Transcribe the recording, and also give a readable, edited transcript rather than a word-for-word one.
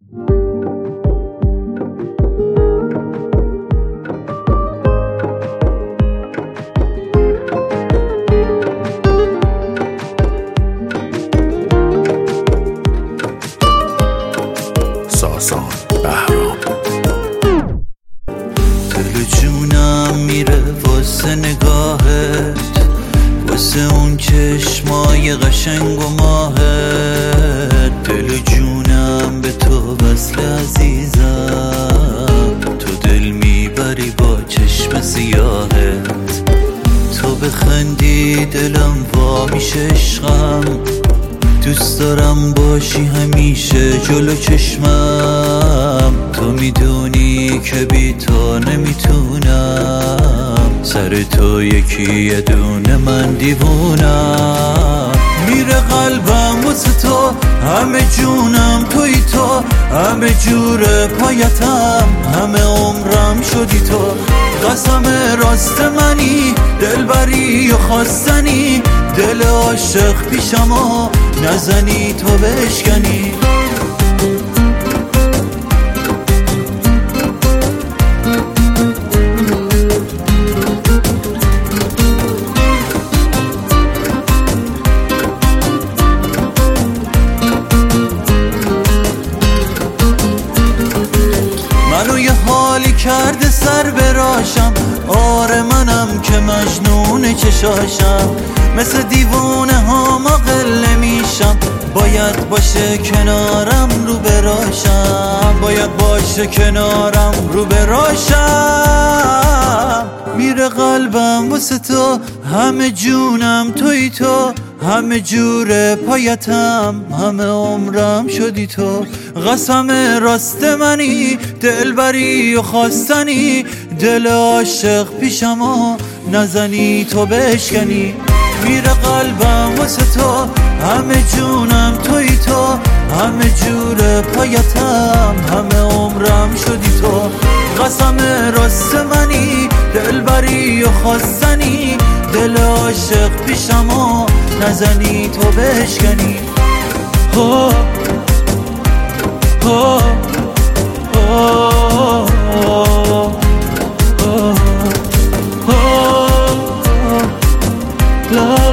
ساسان بهرام. دل جونم میره واسه نگاهت، واسه اون چشمای قشنگ و ماهت. دل جونم به تو وصل عزیزم، تو دل میبری با چشم سیاهت. تو بخندی دلم وا میشه عشقم، دوست دارم باشی همیشه جلو چشمم. تو میدونی که بی تو نمیتونم، سر تو یکی یه دونه من دیوونم. میره قلبم واسه تو، همه جونم توی تو، همه جور پایتم، همه عمرم شدی تو. قسم راست منی، دلبری و خواستنی، دل عاشق پیشم و نزنی تو بشکنی. منو یه حالی کرده سر براشم، آره منم که مجنون چشاشم. مثل دیوونه ها قله میشم، باید باشه کنارم رو براشم، باید باشه کنارم رو براشم. میره قلبم واسه تو، همه جونم توی تو، همه جور پایتم، همه عمرم شدی تو. قسم راست منی، دلبری و خواستنی، دل عاشق پیشم و نزنی تو بشکنی. میره قلبم واسه تو، همه جونم توی تو، همه جور پایتم، همه عمرم شدی تو. قسم راست منی، دلبری و خواستنی، دل عاشق پیشم و نزنی تو بشکنی. هو هو هو هو